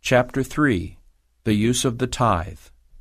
Chapter 3. The Use of the Tithe.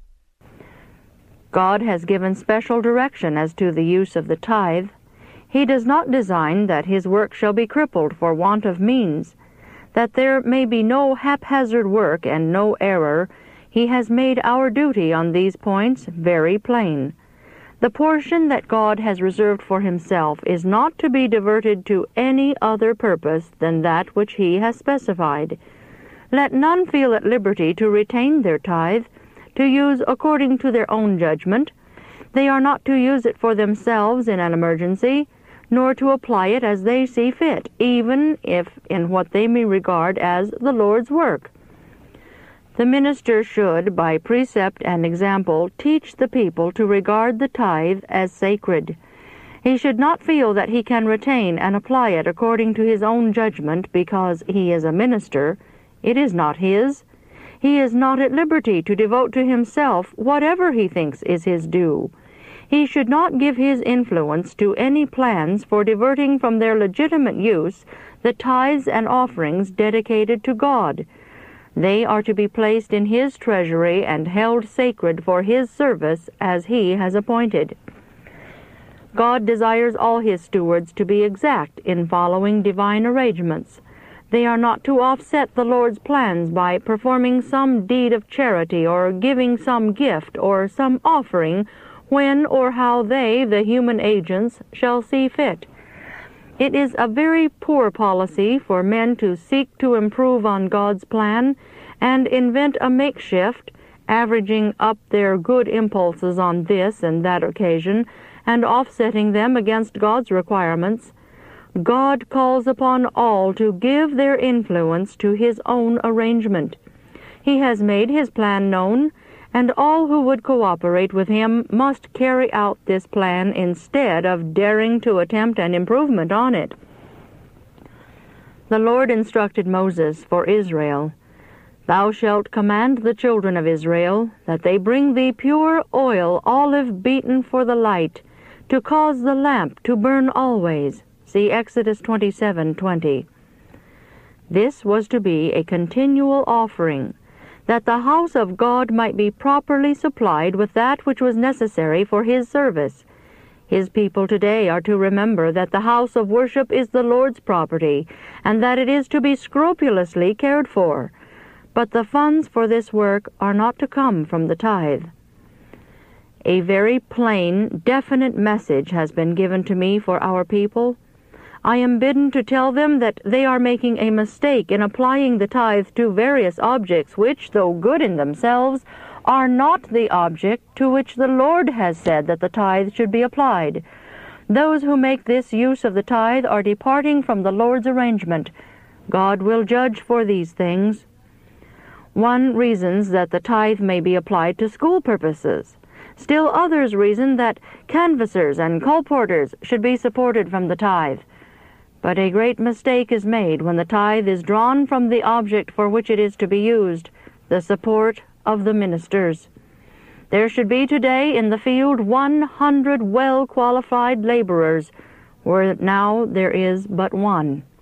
God has given special direction as to the use of the tithe. He does not design that his work shall be crippled for want of means. That there may be no haphazard work and no error, he has made our duty on these points very plain. The portion that God has reserved for himself is not to be diverted to any other purpose than that which he has specified. Let none feel at liberty to retain their tithe, to use according to their own judgment. They are not to use it for themselves in an emergency, nor to apply it as they see fit, even if in what they may regard as the Lord's work. The minister should, by precept and example, teach the people to regard the tithe as sacred. He should not feel that he can retain and apply it according to his own judgment because he is a minister. It is not his. He is not at liberty to devote to himself whatever he thinks is his due. He should not give his influence to any plans for diverting from their legitimate use the tithes and offerings dedicated to God. They are to be placed in his treasury and held sacred for his service as he has appointed. God desires all his stewards to be exact in following divine arrangements. They are not to offset the Lord's plans by performing some deed of charity or giving some gift or some offering when or how they, the human agents, shall see fit. It is a very poor policy for men to seek to improve on God's plan and invent a makeshift, averaging up their good impulses on this and that occasion and offsetting them against God's requirements. God calls upon all to give their influence to his own arrangement. He has made his plan known, and all who would cooperate with him must carry out this plan instead of daring to attempt an improvement on it. The Lord instructed Moses for Israel, "Thou shalt command the children of Israel that they bring thee pure oil, olive beaten for the light, to cause the lamp to burn always." See Exodus 27:20. This was to be a continual offering, that the house of God might be properly supplied with that which was necessary for his service. His people today are to remember that the house of worship is the Lord's property, and that it is to be scrupulously cared for. But the funds for this work are not to come from the tithe. A very plain, definite message has been given to me for our people. I am bidden to tell them that they are making a mistake in applying the tithe to various objects which, though good in themselves, are not the object to which the Lord has said that the tithe should be applied. Those who make this use of the tithe are departing from the Lord's arrangement. God will judge for these things. One reasons that the tithe may be applied to school purposes. Still others reason that canvassers and colporteurs should be supported from the tithe. But a great mistake is made when the tithe is drawn from the object for which it is to be used, the support of the ministers. There should be today in the field 100 well-qualified laborers, where now there is but one.